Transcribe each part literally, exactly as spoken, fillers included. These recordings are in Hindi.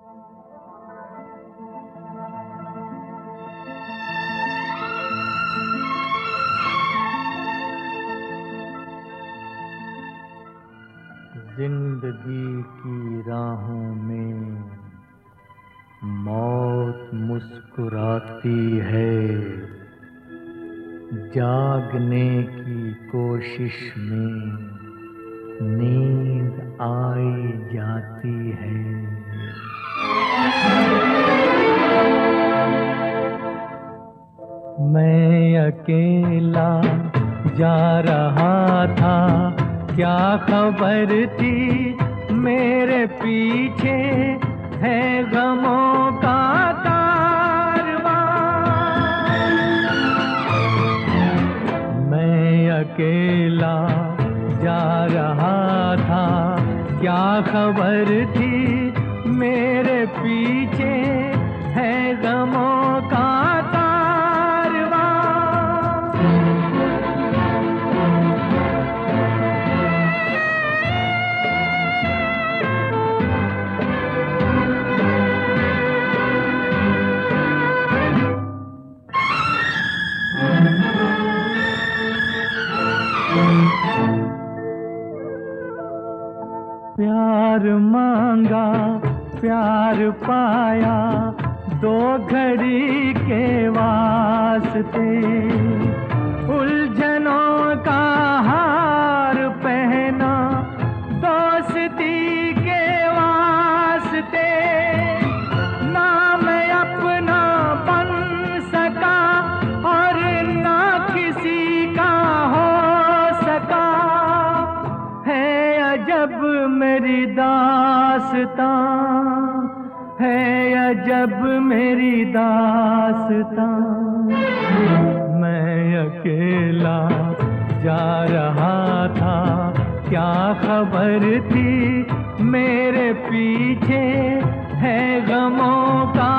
जिंदगी की राहों में मौत मुस्कुराती है, जागने की कोशिश में नींद आई जाती है। मैं अकेला जा रहा था, क्या खबर थी मेरे पीछे है गमों का कारवां। मैं अकेला जा रहा था, क्या खबर थी मेरे पीछे है गमों का प्यार मांगा प्यार पाया, दो घड़ी के वास्ते उलझनों का हार पहना, दोस्ती के वास्ते ना मैं अपना बन सका और ना किसी का हो सका। है अजब मेरी दास्तां, है अजब मेरी दास्तां। मैं अकेला जा रहा था, क्या खबर थी मेरे पीछे है गमों का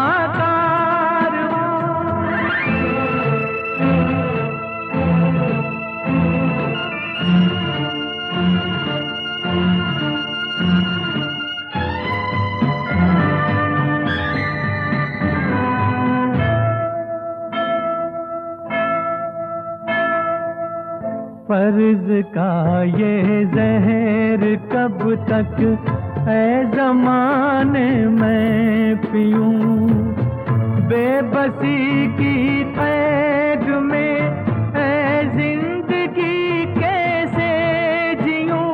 फर्ज का ये जहर कब तक ऐ ज़माने मैं पीऊं, बेबसी की कैद में ऐ जिंदगी कैसे जीऊं।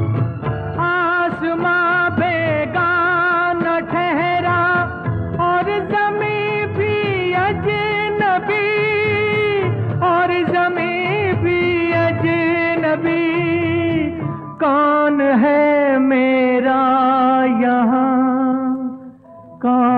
आसमां बेगाना ठहरा और ज़मीं भी अजनबी, और ज़मीं भी अजनबी। कौन है मेरा यहाँ, कौन